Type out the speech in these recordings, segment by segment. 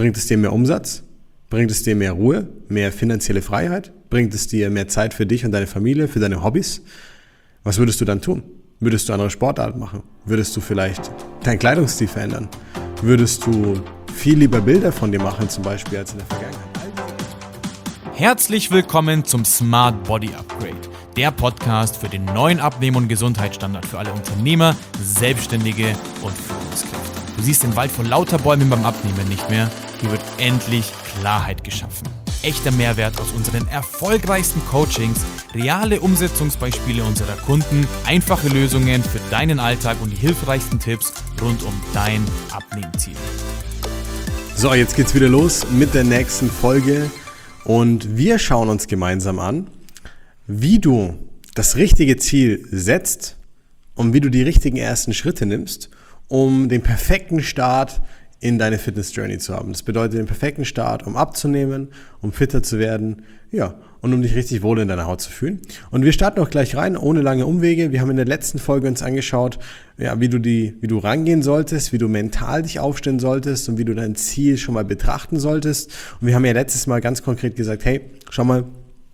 Bringt es dir mehr Umsatz? Bringt es dir mehr Ruhe, mehr finanzielle Freiheit? Bringt es dir mehr Zeit für dich und deine Familie, für deine Hobbys? Was würdest du dann tun? Würdest du andere Sportarten machen? Würdest du vielleicht deinen Kleidungsstil verändern? Würdest du viel lieber Bilder von dir machen, zum Beispiel, als in der Vergangenheit? Herzlich willkommen zum Smart Body Upgrade, der Podcast für den neuen Abnehmen- und Gesundheitsstandard für alle Unternehmer, Selbstständige und Führungskräfte. Du siehst den Wald vor lauter Bäumen beim Abnehmen nicht mehr. Hier wird endlich Klarheit geschaffen. Echter Mehrwert aus unseren erfolgreichsten Coachings, reale Umsetzungsbeispiele unserer Kunden, einfache Lösungen für deinen Alltag und die hilfreichsten Tipps rund um dein Abnehmziel. So, jetzt geht's wieder los mit der nächsten Folge und wir schauen uns gemeinsam an, wie du das richtige Ziel setzt und wie du die richtigen ersten Schritte nimmst, um den perfekten Start in deine Fitness-Journey zu haben. Das bedeutet den perfekten Start, um abzunehmen, um fitter zu werden, ja, und um dich richtig wohl in deiner Haut zu fühlen. Und wir starten auch gleich rein, ohne lange Umwege. Wir haben in der letzten Folge uns angeschaut, ja, wie du rangehen solltest, wie du mental dich aufstellen solltest und wie du dein Ziel schon mal betrachten solltest. Und wir haben ja letztes Mal ganz konkret gesagt, hey, schau mal,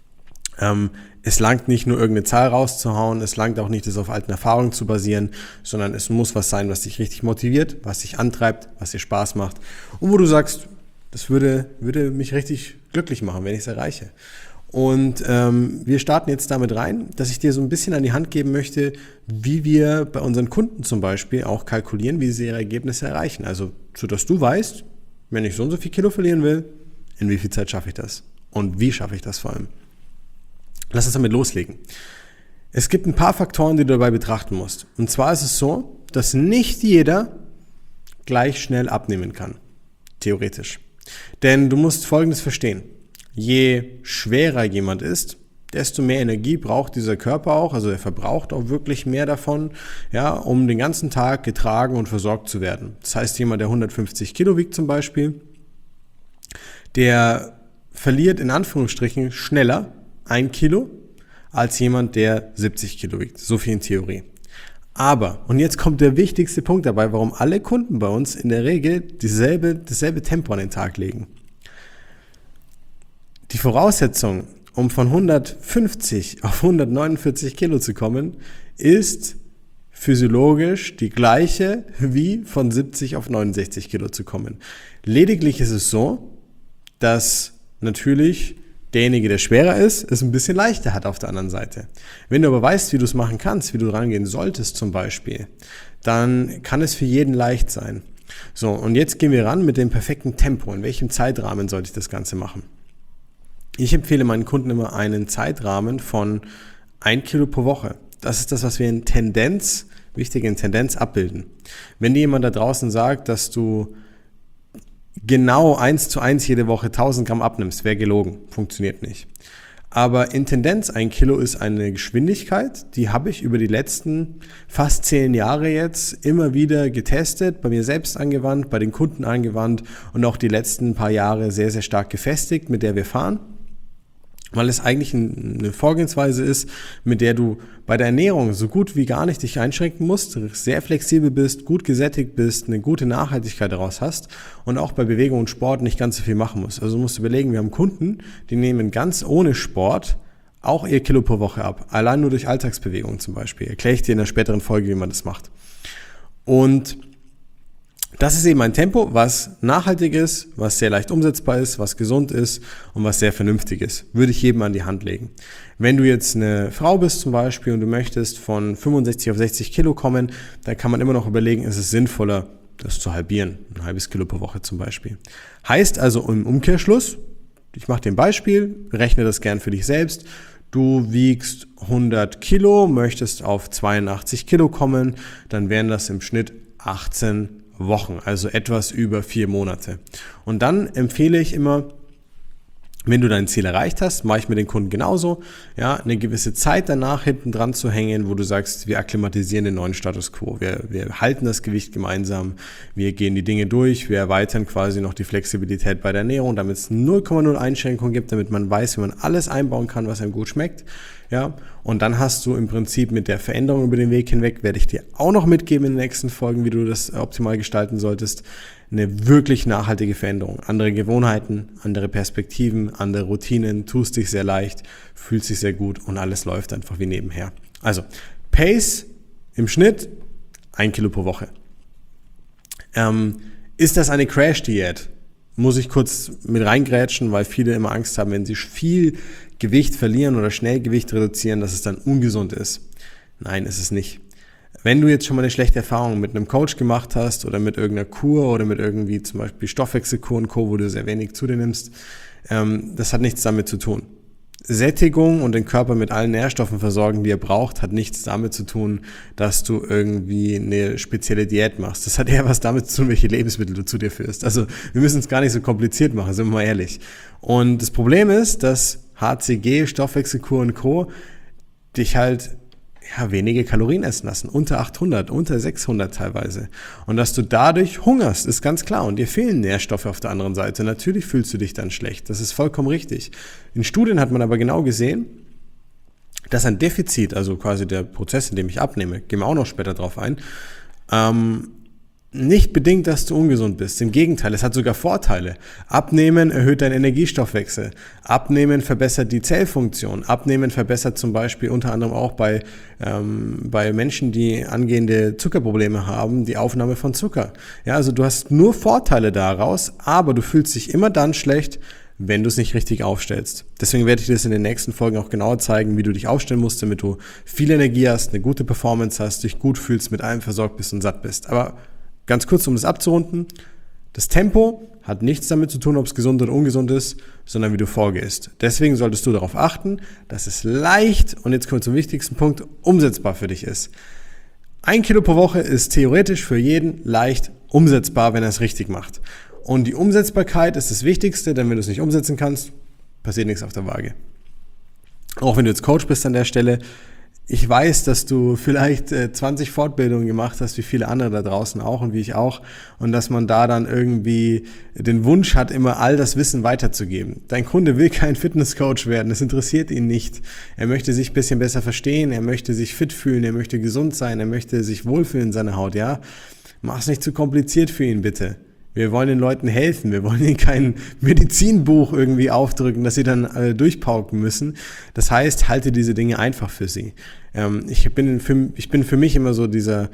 es langt nicht nur irgendeine Zahl rauszuhauen, es langt auch nicht, das auf alten Erfahrungen zu basieren, sondern es muss was sein, was dich richtig motiviert, was dich antreibt, was dir Spaß macht und wo du sagst, das würde mich richtig glücklich machen, wenn ich es erreiche. Und wir starten jetzt damit rein, dass ich dir so ein bisschen an die Hand geben möchte, wie wir bei unseren Kunden zum Beispiel auch kalkulieren, wie sie ihre Ergebnisse erreichen. Also, sodass du weißt, wenn ich so und so viel Kilo verlieren will, in wie viel Zeit schaffe ich das? Und wie schaffe ich das vor allem? Lass uns damit loslegen. Es gibt ein paar Faktoren, die du dabei betrachten musst. Und zwar ist es so, dass nicht jeder gleich schnell abnehmen kann. Theoretisch. Denn du musst Folgendes verstehen. Je schwerer jemand ist, desto mehr Energie braucht dieser Körper auch. Also er verbraucht auch wirklich mehr davon, ja, um den ganzen Tag getragen und versorgt zu werden. Das heißt, jemand, der 150 Kilo wiegt zum Beispiel, der verliert in Anführungsstrichen schneller 1 Kilo als jemand, der 70 Kilo wiegt. So viel in Theorie. Aber, und jetzt kommt der wichtigste Punkt dabei, warum alle Kunden bei uns in der Regel dasselbe Tempo an den Tag legen. Die Voraussetzung, um von 150 auf 149 Kilo zu kommen, ist physiologisch die gleiche wie von 70 auf 69 Kilo zu kommen. Lediglich ist es so, dass natürlich derjenige, der schwerer ist, es ein bisschen leichter hat auf der anderen Seite. Wenn du aber weißt, wie du es machen kannst, wie du rangehen solltest zum Beispiel, dann kann es für jeden leicht sein. So, und jetzt gehen wir ran mit dem perfekten Tempo. In welchem Zeitrahmen sollte ich das Ganze machen? Ich empfehle meinen Kunden immer einen Zeitrahmen von 1 Kilo pro Woche. Das ist das, was wir in Tendenz abbilden. Wenn dir jemand da draußen sagt, dass du genau 1:1 jede Woche 1000 Gramm abnimmst, wäre gelogen. Funktioniert nicht. Aber in Tendenz 1 Kilo ist eine Geschwindigkeit, die habe ich über die letzten fast 10 Jahre jetzt immer wieder getestet, bei mir selbst angewandt, bei den Kunden angewandt und auch die letzten paar Jahre sehr, sehr stark gefestigt, mit der wir fahren. Weil es eigentlich eine Vorgehensweise ist, mit der du bei der Ernährung so gut wie gar nicht dich einschränken musst, sehr flexibel bist, gut gesättigt bist, eine gute Nachhaltigkeit daraus hast und auch bei Bewegung und Sport nicht ganz so viel machen musst. Also du musst überlegen, wir haben Kunden, die nehmen ganz ohne Sport auch ihr Kilo pro Woche ab. Allein nur durch Alltagsbewegung zum Beispiel. Erkläre ich dir in einer späteren Folge, wie man das macht. Und das ist eben ein Tempo, was nachhaltig ist, was sehr leicht umsetzbar ist, was gesund ist und was sehr vernünftig ist. Würde ich jedem an die Hand legen. Wenn du jetzt eine Frau bist zum Beispiel und du möchtest von 65 auf 60 Kilo kommen, dann kann man immer noch überlegen, ist es sinnvoller, das zu halbieren. 1 halbes Kilo pro Woche zum Beispiel. Heißt also im Umkehrschluss, ich mache dir ein Beispiel, rechne das gern für dich selbst. Du wiegst 100 Kilo, möchtest auf 82 Kilo kommen, dann wären das im Schnitt 18 Wochen, also etwas über 4 Monate. Und dann empfehle ich immer, wenn du dein Ziel erreicht hast, mache ich mit den Kunden genauso, ja, eine gewisse Zeit danach hinten dran zu hängen, wo du sagst, wir akklimatisieren den neuen Status quo, wir halten das Gewicht gemeinsam, wir gehen die Dinge durch, wir erweitern quasi noch die Flexibilität bei der Ernährung, damit es 0,0 Einschränkungen gibt, damit man weiß, wie man alles einbauen kann, was einem gut schmeckt, ja, und dann hast du im Prinzip mit der Veränderung über den Weg hinweg, werde ich dir auch noch mitgeben in den nächsten Folgen, wie du das optimal gestalten solltest, eine wirklich nachhaltige Veränderung. Andere Gewohnheiten, andere Perspektiven, andere Routinen, tust dich sehr leicht, fühlst dich sehr gut und alles läuft einfach wie nebenher. Also Pace im Schnitt 1 Kilo pro Woche. Ist das eine Crash-Diät? Muss ich kurz mit reingrätschen, weil viele immer Angst haben, wenn sie viel Gewicht verlieren oder schnell Gewicht reduzieren, dass es dann ungesund ist. Nein, ist es nicht. Wenn du jetzt schon mal eine schlechte Erfahrung mit einem Coach gemacht hast oder mit irgendeiner Kur oder mit irgendwie zum Beispiel Stoffwechselkur und Co., wo du sehr wenig zu dir nimmst, das hat nichts damit zu tun. Sättigung und den Körper mit allen Nährstoffen versorgen, die er braucht, hat nichts damit zu tun, dass du irgendwie eine spezielle Diät machst. Das hat eher was damit zu tun, welche Lebensmittel du zu dir führst. Also wir müssen es gar nicht so kompliziert machen, sind wir mal ehrlich. Und das Problem ist, dass HCG, Stoffwechselkur und Co. dich halt wenige Kalorien essen lassen, unter 800, unter 600 teilweise. Und dass du dadurch hungerst, ist ganz klar. Und dir fehlen Nährstoffe auf der anderen Seite. Natürlich fühlst du dich dann schlecht. Das ist vollkommen richtig. In Studien hat man aber genau gesehen, dass ein Defizit, also quasi der Prozess, in dem ich abnehme, gehen wir auch noch später drauf ein, nicht bedingt, dass du ungesund bist. Im Gegenteil, es hat sogar Vorteile. Abnehmen erhöht deinen Energiestoffwechsel. Abnehmen verbessert die Zellfunktion. Abnehmen verbessert zum Beispiel unter anderem auch bei Menschen, die angehende Zuckerprobleme haben, die Aufnahme von Zucker. Ja, also du hast nur Vorteile daraus, aber du fühlst dich immer dann schlecht, wenn du es nicht richtig aufstellst. Deswegen werde ich dir das in den nächsten Folgen auch genauer zeigen, wie du dich aufstellen musst, damit du viel Energie hast, eine gute Performance hast, dich gut fühlst, mit allem versorgt bist und satt bist. Aber ganz kurz, um das abzurunden, das Tempo hat nichts damit zu tun, ob es gesund oder ungesund ist, sondern wie du vorgehst. Deswegen solltest du darauf achten, dass es leicht, und jetzt kommen wir zum wichtigsten Punkt, umsetzbar für dich ist. 1 Kilo pro Woche ist theoretisch für jeden leicht umsetzbar, wenn er es richtig macht. Und die Umsetzbarkeit ist das Wichtigste, denn wenn du es nicht umsetzen kannst, passiert nichts auf der Waage. Auch wenn du jetzt Coach bist an der Stelle, ich weiß, dass du vielleicht 20 Fortbildungen gemacht hast, wie viele andere da draußen auch und wie ich auch, und dass man da dann irgendwie den Wunsch hat, immer all das Wissen weiterzugeben. Dein Kunde will kein Fitnesscoach werden, das interessiert ihn nicht. Er möchte sich ein bisschen besser verstehen, er möchte sich fit fühlen, er möchte gesund sein, er möchte sich wohlfühlen in seiner Haut, ja? Mach es nicht zu kompliziert für ihn, bitte. Wir wollen den Leuten helfen. Wir wollen ihnen kein Medizinbuch irgendwie aufdrücken, das sie dann durchpauken müssen. Das heißt, halte diese Dinge einfach für sie. Ich bin für mich immer so der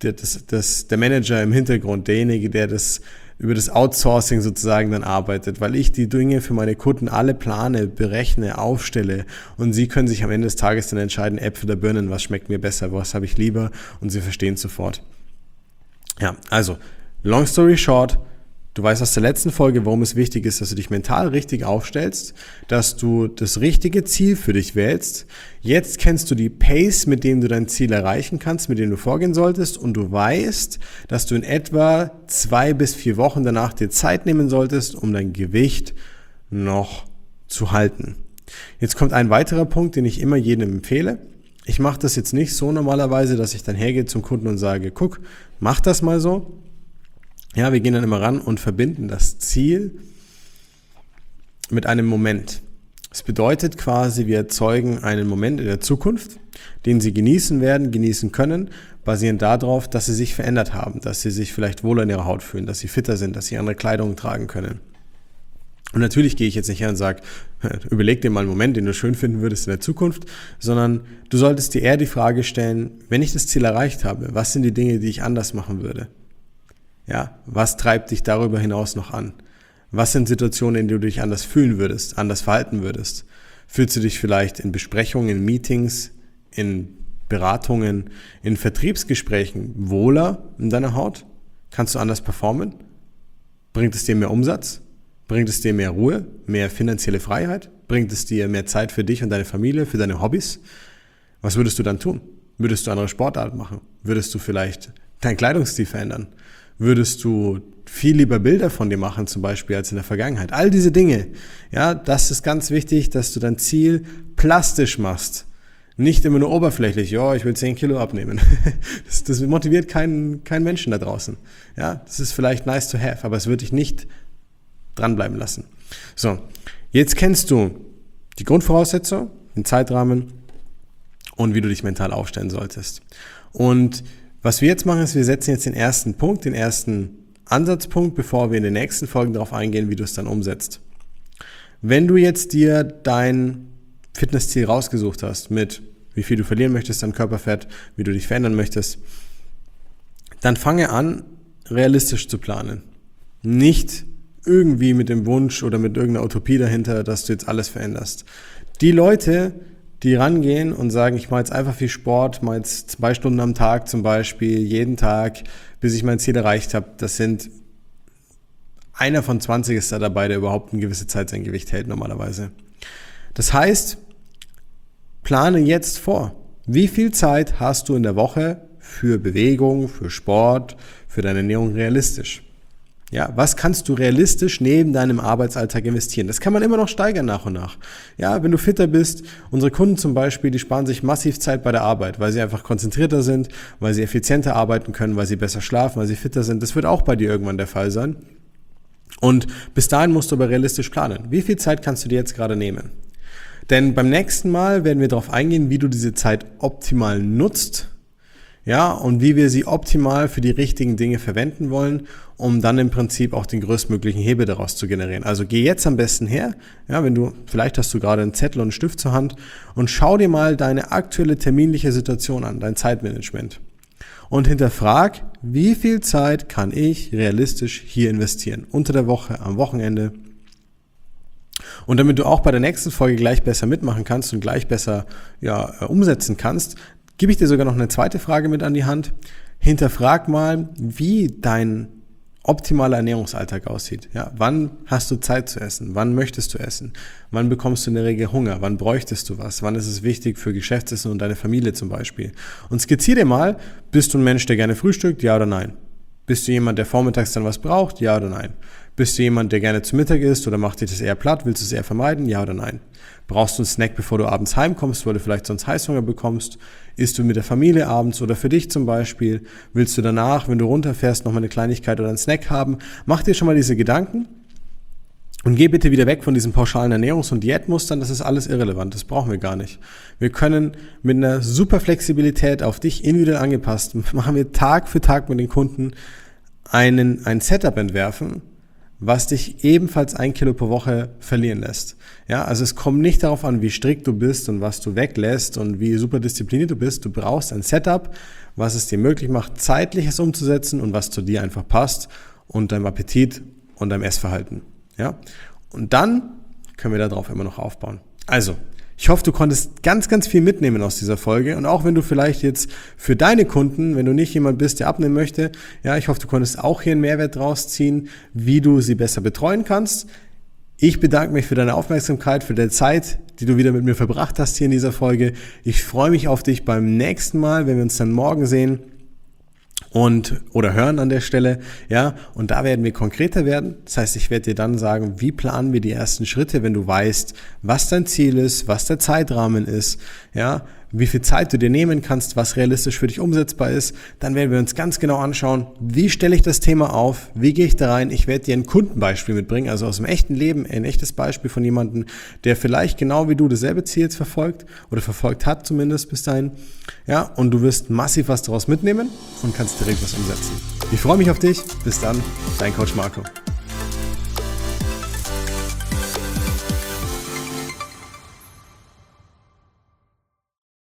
Manager im Hintergrund, derjenige, der das über das Outsourcing sozusagen dann arbeitet, weil ich die Dinge für meine Kunden alle plane, berechne, aufstelle, und sie können sich am Ende des Tages dann entscheiden, Äpfel oder Birnen, was schmeckt mir besser, was habe ich lieber, und sie verstehen es sofort. Ja, also long story short, du weißt aus der letzten Folge, warum es wichtig ist, dass du dich mental richtig aufstellst, dass du das richtige Ziel für dich wählst. Jetzt kennst du die Pace, mit dem du dein Ziel erreichen kannst, mit dem du vorgehen solltest, und du weißt, dass du in etwa 2 bis 4 Wochen danach dir Zeit nehmen solltest, um dein Gewicht noch zu halten. Jetzt kommt ein weiterer Punkt, den ich immer jedem empfehle. Ich mache das jetzt nicht so normalerweise, dass ich dann hergehe zum Kunden und sage, guck, mach das mal so. Ja, wir gehen dann immer ran und verbinden das Ziel mit einem Moment. Das bedeutet quasi, wir erzeugen einen Moment in der Zukunft, den Sie genießen werden, genießen können, basierend darauf, dass Sie sich verändert haben, dass Sie sich vielleicht wohler in Ihrer Haut fühlen, dass Sie fitter sind, dass Sie andere Kleidung tragen können. Und natürlich gehe ich jetzt nicht her und sage, überleg dir mal einen Moment, den du schön finden würdest in der Zukunft, sondern du solltest dir eher die Frage stellen, wenn ich das Ziel erreicht habe, was sind die Dinge, die ich anders machen würde? Ja, was treibt dich darüber hinaus noch an? Was sind Situationen, in denen du dich anders fühlen würdest, anders verhalten würdest? Fühlst du dich vielleicht in Besprechungen, in Meetings, in Beratungen, in Vertriebsgesprächen wohler in deiner Haut? Kannst du anders performen? Bringt es dir mehr Umsatz? Bringt es dir mehr Ruhe, mehr finanzielle Freiheit? Bringt es dir mehr Zeit für dich und deine Familie, für deine Hobbys? Was würdest du dann tun? Würdest du andere Sportarten machen? Würdest du vielleicht deinen Kleidungsstil verändern? Würdest du viel lieber Bilder von dir machen, zum Beispiel, als in der Vergangenheit? All diese Dinge, ja, das ist ganz wichtig, dass du dein Ziel plastisch machst. Nicht immer nur oberflächlich, ja, ich will 10 Kilo abnehmen. Das motiviert keinen Menschen da draußen. Ja, das ist vielleicht nice to have, aber es wird dich nicht dranbleiben lassen. So, jetzt kennst du die Grundvoraussetzung, den Zeitrahmen und wie du dich mental aufstellen solltest. Und was wir jetzt machen, ist, wir setzen jetzt den ersten Punkt, den ersten Ansatzpunkt, bevor wir in den nächsten Folgen darauf eingehen, wie du es dann umsetzt. Wenn du jetzt dir dein Fitnessziel rausgesucht hast, mit wie viel du verlieren möchtest an Körperfett, wie du dich verändern möchtest, dann fange an, realistisch zu planen. Nicht irgendwie mit dem Wunsch oder mit irgendeiner Utopie dahinter, dass du jetzt alles veränderst. Die Leute, die rangehen und sagen, ich mache jetzt einfach viel Sport, mache jetzt 2 Stunden am Tag zum Beispiel, jeden Tag, bis ich mein Ziel erreicht habe, das sind einer von 20 ist da dabei, der überhaupt eine gewisse Zeit sein Gewicht hält normalerweise. Das heißt, plane jetzt vor. Wie viel Zeit hast du in der Woche für Bewegung, für Sport, für deine Ernährung realistisch? Ja, was kannst du realistisch neben deinem Arbeitsalltag investieren? Das kann man immer noch steigern nach und nach. Ja, wenn du fitter bist, unsere Kunden zum Beispiel, die sparen sich massiv Zeit bei der Arbeit, weil sie einfach konzentrierter sind, weil sie effizienter arbeiten können, weil sie besser schlafen, weil sie fitter sind. Das wird auch bei dir irgendwann der Fall sein. Und bis dahin musst du aber realistisch planen. Wie viel Zeit kannst du dir jetzt gerade nehmen? Denn beim nächsten Mal werden wir darauf eingehen, wie du diese Zeit optimal nutzt, ja, und wie wir sie optimal für die richtigen Dinge verwenden wollen, um dann im Prinzip auch den größtmöglichen Hebel daraus zu generieren. Also geh jetzt am besten her, ja, vielleicht hast du gerade einen Zettel und einen Stift zur Hand und schau dir mal deine aktuelle terminliche Situation an, dein Zeitmanagement. Und hinterfrag, wie viel Zeit kann ich realistisch hier investieren? Unter der Woche, am Wochenende. Und damit du auch bei der nächsten Folge gleich besser mitmachen kannst und gleich besser umsetzen kannst, gebe ich dir sogar noch eine zweite Frage mit an die Hand. Hinterfrag mal, wie dein optimaler Ernährungsalltag aussieht. Ja, wann hast du Zeit zu essen? Wann möchtest du essen? Wann bekommst du in der Regel Hunger? Wann bräuchtest du was? Wann ist es wichtig für Geschäftsessen und deine Familie zum Beispiel? Und skizziere dir mal, bist du ein Mensch, der gerne frühstückt? Ja oder nein? Bist du jemand, der vormittags dann was braucht? Ja oder nein? Bist du jemand, der gerne zu Mittag isst oder macht dir das eher platt? Willst du es eher vermeiden? Ja oder nein? Brauchst du einen Snack, bevor du abends heimkommst, weil du vielleicht sonst Heißhunger bekommst? Isst du mit der Familie abends oder für dich zum Beispiel? Willst du danach, wenn du runterfährst, nochmal eine Kleinigkeit oder einen Snack haben? Mach dir schon mal diese Gedanken und geh bitte wieder weg von diesen pauschalen Ernährungs- und Diätmustern. Das ist alles irrelevant, das brauchen wir gar nicht. Wir können mit einer super Flexibilität auf dich individuell angepasst, machen wir Tag für Tag mit den Kunden ein Setup entwerfen, was dich ebenfalls 1 Kilo pro Woche verlieren lässt. Ja, also es kommt nicht darauf an, wie strikt du bist und was du weglässt und wie super diszipliniert du bist. Du brauchst ein Setup, was es dir möglich macht, Zeitliches umzusetzen und was zu dir einfach passt und deinem Appetit und deinem Essverhalten. Ja, und dann können wir darauf immer noch aufbauen. Also, ich hoffe, du konntest ganz, ganz viel mitnehmen aus dieser Folge und auch wenn du vielleicht jetzt für deine Kunden, wenn du nicht jemand bist, der abnehmen möchte, ja, ich hoffe, du konntest auch hier einen Mehrwert draus ziehen, wie du sie besser betreuen kannst. Ich bedanke mich für deine Aufmerksamkeit, für deine Zeit, die du wieder mit mir verbracht hast hier in dieser Folge. Ich freue mich auf dich beim nächsten Mal, wenn wir uns dann morgen sehen. Oder hören an der Stelle, ja, und da werden wir konkreter werden. Das heißt, ich werde dir dann sagen, wie planen wir die ersten Schritte, wenn du weißt, was dein Ziel ist, was der Zeitrahmen ist, ja, wie viel Zeit du dir nehmen kannst, was realistisch für dich umsetzbar ist. Dann werden wir uns ganz genau anschauen, wie stelle ich das Thema auf, wie gehe ich da rein. Ich werde dir ein Kundenbeispiel mitbringen, also aus dem echten Leben, ein echtes Beispiel von jemandem, der vielleicht genau wie du dasselbe Ziel jetzt verfolgt oder verfolgt hat zumindest bis dahin. Ja, und du wirst massiv was daraus mitnehmen und kannst direkt was umsetzen. Ich freue mich auf dich. Bis dann, dein Coach Marco.